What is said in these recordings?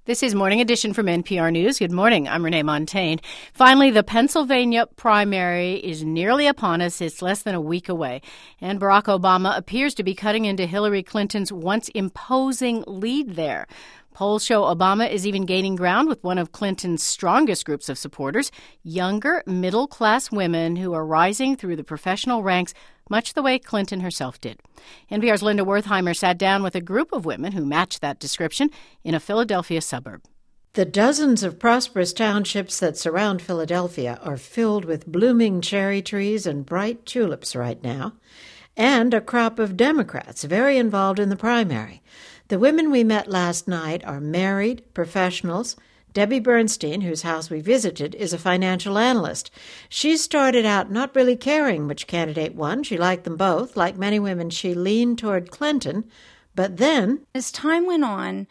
This is Morning Edition from NPR News. Good morning. I'm Renee Montaigne. Finally, the Pennsylvania primary is nearly upon us. It's less than a week away. And Barack Obama appears to be cutting into Hillary Clinton's once imposing lead there. Polls show Obama is even gaining ground with one of Clinton's strongest groups of supporters, younger, middle-class women who are rising through the professional ranks much the way Clinton herself did. NPR's Linda Wertheimer sat down with a group of women who match that description in a Philadelphia suburb. The dozens of prosperous townships that surround Philadelphia are filled with blooming cherry trees and bright tulips right now, and a crop of Democrats very involved in the primary. The women we met last night are married professionals. Debbie Bernstein, whose house we visited, is a financial analyst. She started out not really caring which candidate won. She liked them both. Like many women, she leaned toward Clinton. But then, as time went on,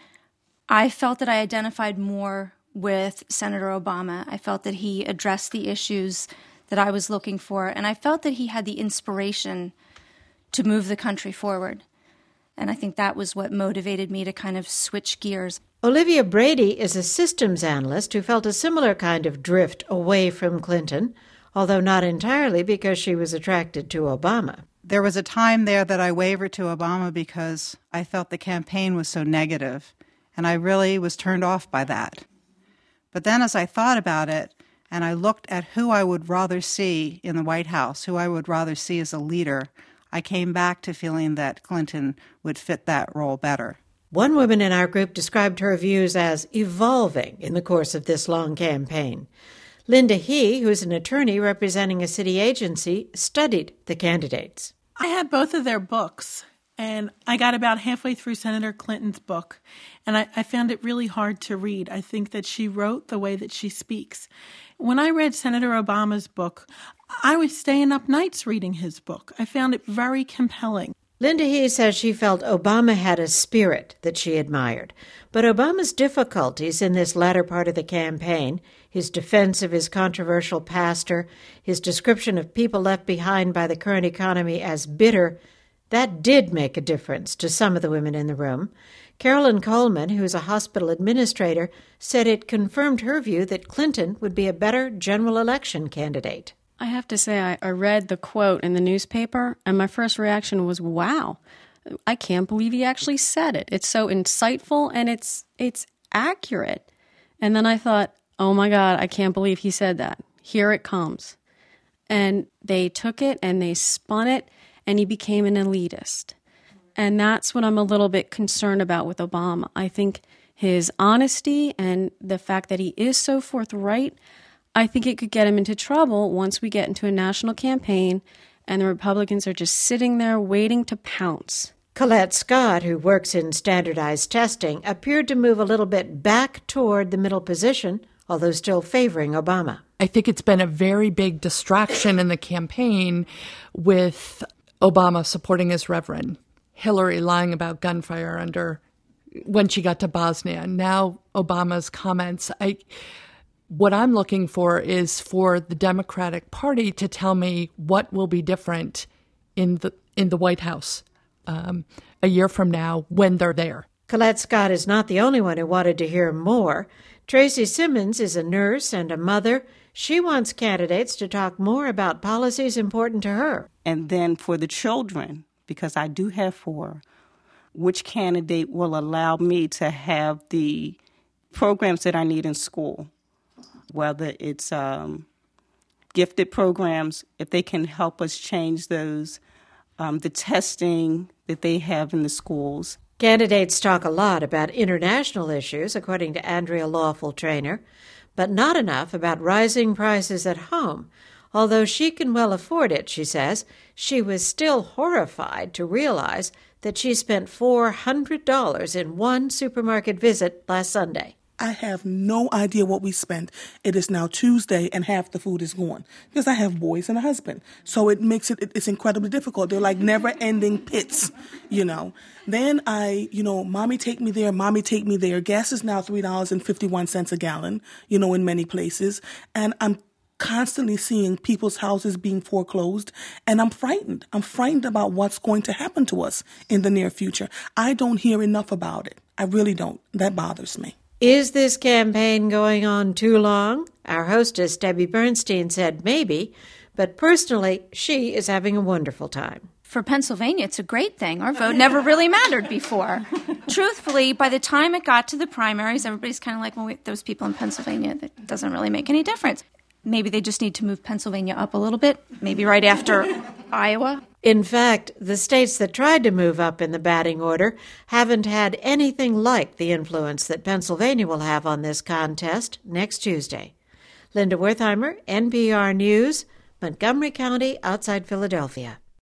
I felt that I identified more with Senator Obama. I felt that he addressed the issues that I was looking for, and I felt that he had the inspiration to move the country forward. And I think that was what motivated me to kind of switch gears. Olivia Brady is a systems analyst who felt a similar kind of drift away from Clinton, although not entirely because she was attracted to Obama. There was a time there that I wavered to Obama because I felt the campaign was so negative, and I really was turned off by that. But then as I thought about it, and I looked at who I would rather see in the White House, who I would rather see as a leader, I came back to feeling that Clinton would fit that role better. One woman in our group described her views as evolving in the course of this long campaign. Linda He, who is an attorney representing a city agency, studied the candidates. I had both of their books, and I got about halfway through Senator Clinton's book, and I found it really hard to read. I think that she wrote the way that she speaks. When I read Senator Obama's book, I was staying up nights reading his book. I found it very compelling. Linda He says she felt Obama had a spirit that she admired. But Obama's difficulties in this latter part of the campaign, his defense of his controversial pastor, his description of people left behind by the current economy as bitter, that did make a difference to some of the women in the room. Carolyn Coleman, who is a hospital administrator, said it confirmed her view that Clinton would be a better general election candidate. I have to say, I read the quote in the newspaper, and my first reaction was, wow, I can't believe he actually said it. It's so insightful, and it's accurate. And then I thought, oh my God, I can't believe he said that. Here it comes. And they took it, and they spun it, and he became an elitist. And that's what I'm a little bit concerned about with Obama. I think his honesty and the fact that he is so forthright, I think it could get him into trouble once we get into a national campaign and the Republicans are just sitting there waiting to pounce. Colette Scott, who works in standardized testing, appeared to move a little bit back toward the middle position, although still favoring Obama. I think it's been a very big distraction in the campaign with Obama supporting his reverend, Hillary lying about gunfire when she got to Bosnia. Now Obama's comments. What I'm looking for is for the Democratic Party to tell me what will be different in the White House a year from now when they're there. Colette Scott is not the only one who wanted to hear more. Tracy Simmons is a nurse and a mother. She wants candidates to talk more about policies important to her. And then for the children, because I do have 4, which candidate will allow me to have the programs that I need in school? Whether it's gifted programs, if they can help us change those, the testing that they have in the schools. Candidates talk a lot about international issues, according to Andrea Lawful Trainer, but not enough about rising prices at home. Although she can well afford it, she says, she was still horrified to realize that she spent $400 in one supermarket visit last Sunday. I have no idea what we spent. It is now Tuesday and half the food is gone because I have boys and a husband. So it makes it's incredibly difficult. They're like never ending pits, Then mommy take me there, mommy take me there. Gas is now $3.51 a gallon, in many places. And I'm constantly seeing people's houses being foreclosed, and I'm frightened. I'm frightened about what's going to happen to us in the near future. I don't hear enough about it. I really don't. That bothers me. Is this campaign going on too long? Our hostess, Debbie Bernstein, said maybe, but personally, she is having a wonderful time. For Pennsylvania, it's a great thing. Our vote never really mattered before. Truthfully, by the time it got to the primaries, everybody's kind of like, well, wait, those people in Pennsylvania, that doesn't really make any difference. Maybe they just need to move Pennsylvania up a little bit, maybe right after Iowa. In fact, the states that tried to move up in the batting order haven't had anything like the influence that Pennsylvania will have on this contest next Tuesday. Linda Wertheimer, NPR News, Montgomery County, outside Philadelphia.